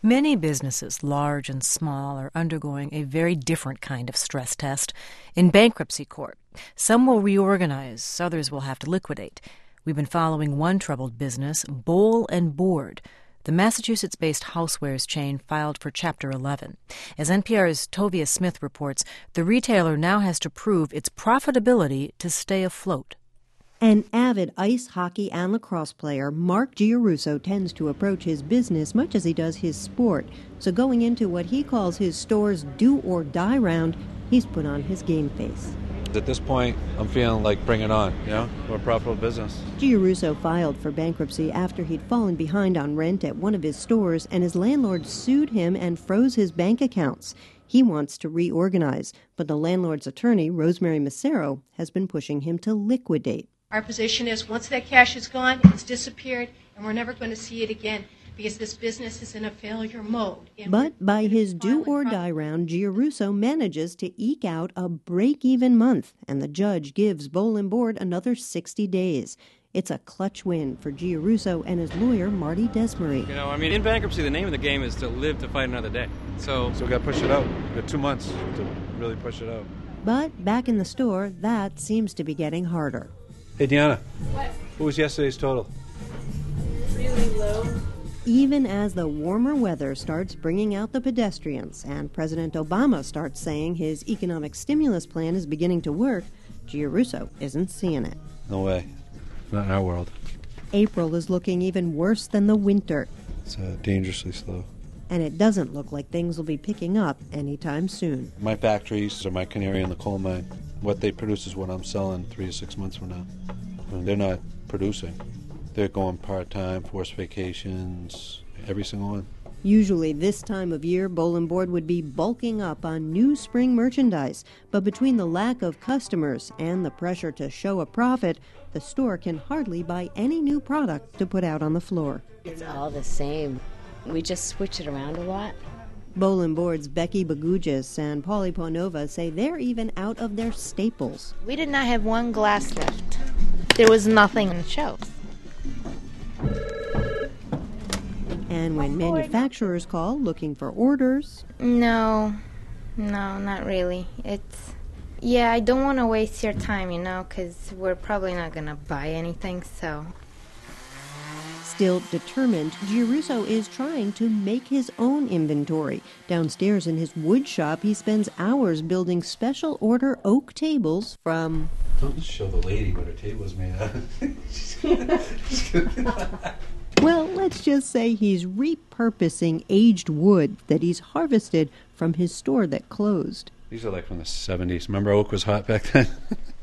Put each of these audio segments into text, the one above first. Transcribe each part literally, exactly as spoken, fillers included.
Many businesses, large and small, are undergoing a very different kind of stress test in bankruptcy court. Some will reorganize, others will have to liquidate. We've been following one troubled business, Boll and Board. The Massachusetts-based housewares chain filed for Chapter eleven. As N P R's Tovia Smith reports, the retailer now has to prove its profitability to stay afloat. An avid ice hockey and lacrosse player, Mark Giarrusso tends to approach his business much as he does his sport. So going into what he calls his store's do-or-die round, he's put on his game face. At this point, I'm feeling like bring it on, you know? We're a profitable business. Giarrusso filed for bankruptcy after he'd fallen behind on rent at one of his stores, and his landlord sued him and froze his bank accounts. He wants to reorganize, but the landlord's attorney, Rosemary Macero, has been pushing him to liquidate. Our position is once that cash is gone, it's disappeared, and we're never going to see it again because this business is in a failure mode. But by his do-or-die round, Giarrusso manages to eke out a break-even month, and the judge gives Boll and Board another sixty days. It's a clutch win for Giarrusso and his lawyer, Marty Desmarais. You know, I mean, in bankruptcy, the name of the game is to live to fight another day. So, so we got to push it out. We got two months to really push it out. But back in the store, that seems to be getting harder. Hey, Deanna. What? What was yesterday's total? Really low. Even as the warmer weather starts bringing out the pedestrians and President Obama starts saying his economic stimulus plan is beginning to work, Giarrusso isn't seeing it. No way. Not in our world. April is looking even worse than the winter. It's uh, dangerously slow. And it doesn't look like things will be picking up anytime soon. My factories are my canary in the coal mine. What they produce is what I'm selling three to six months from now. I mean, they're not producing. They're going part-time, forced vacations, every single one. Usually this time of year, Boll and Board would be bulking up on new spring merchandise. But between the lack of customers and the pressure to show a profit, the store can hardly buy any new product to put out on the floor. It's all the same. We just switch it around a lot. Boll and Board's Becky Bagugis and Paulie Ponova say they're even out of their staples. We did not have one glass left. There was nothing on the shelves. And when manufacturers call looking for orders... No, no, not really. It's... Yeah, I don't want to waste your time, you know, because we're probably not going to buy anything, so... Still determined, Giarrusso is trying to make his own inventory. Downstairs in his wood shop, he spends hours building special order oak tables from... Don't show the lady what her table is made out. Well, let's just say he's repurposing aged wood that he's harvested from his store that closed. These are like from the seventies. Remember oak was hot back then?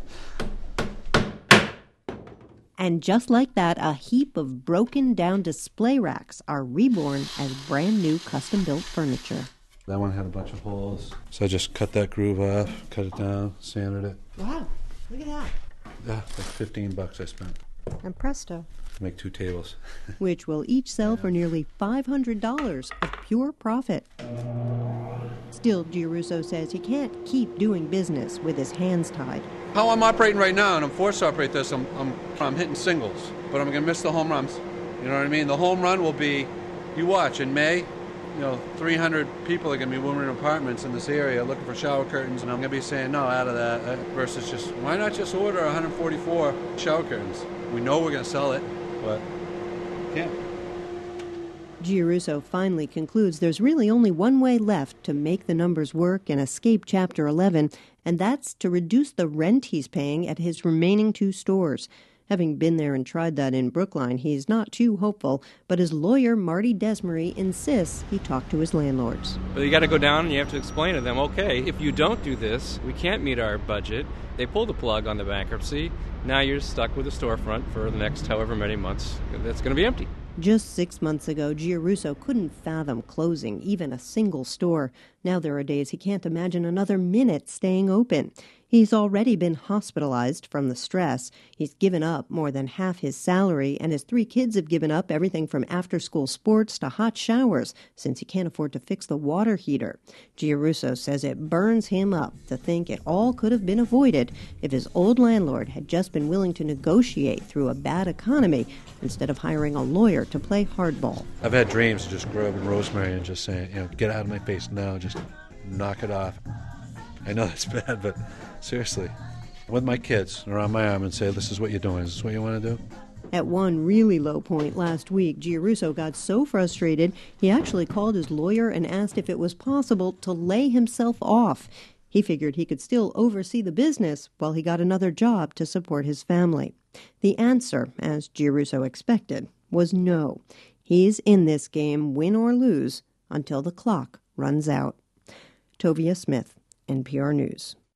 And just like that, a heap of broken-down display racks are reborn as brand-new custom-built furniture. That one had a bunch of holes. So I just cut that groove off, cut it down, sanded it. Wow, look at that. Yeah, like fifteen bucks I spent. And presto. To make two tables. Which will each sell for nearly five hundred dollars of pure profit. Still, Giarrusso says he can't keep doing business with his hands tied. How I'm operating right now, and I'm forced to operate this, I'm, I'm, I'm hitting singles. But I'm going to miss the home runs. You know what I mean? The home run will be, you watch, in May, you know, three hundred people are going to be moving in apartments in this area looking for shower curtains, and I'm going to be saying no out of that uh, versus just, why not just order one hundred forty-four shower curtains? We know we're going to sell it, but can't. Giarrusso finally concludes there's really only one way left to make the numbers work and escape Chapter eleven, and that's to reduce the rent he's paying at his remaining two stores. Having been there and tried that in Brookline, he's not too hopeful, but his lawyer, Marty Desmarais, insists he talk to his landlords. But you got to go down and you have to explain to them, okay, if you don't do this, we can't meet our budget. They pull the plug on the bankruptcy. Now you're stuck with a storefront for the next however many months. That's going to be empty. Just six months ago, Giarrusso couldn't fathom closing even a single store. Now there are days he can't imagine another minute staying open. He's already been hospitalized from the stress. He's given up more than half his salary, and his three kids have given up everything from after-school sports to hot showers since he can't afford to fix the water heater. Giarrusso says it burns him up to think it all could have been avoided if his old landlord had just been willing to negotiate through a bad economy instead of hiring a lawyer to play hardball. I've had dreams of just grabbing Rosemary and just saying, you know, get out of my face now, just knock it off. I know that's bad, but seriously, with my kids around my arm and say, this is what you're doing, is this what you want to do? At one really low point last week, Giarrusso got so frustrated, he actually called his lawyer and asked if it was possible to lay himself off. He figured he could still oversee the business while he got another job to support his family. The answer, as Giarrusso expected, was no. He's in this game, win or lose, until the clock runs out. Tovia Smith, N P R News.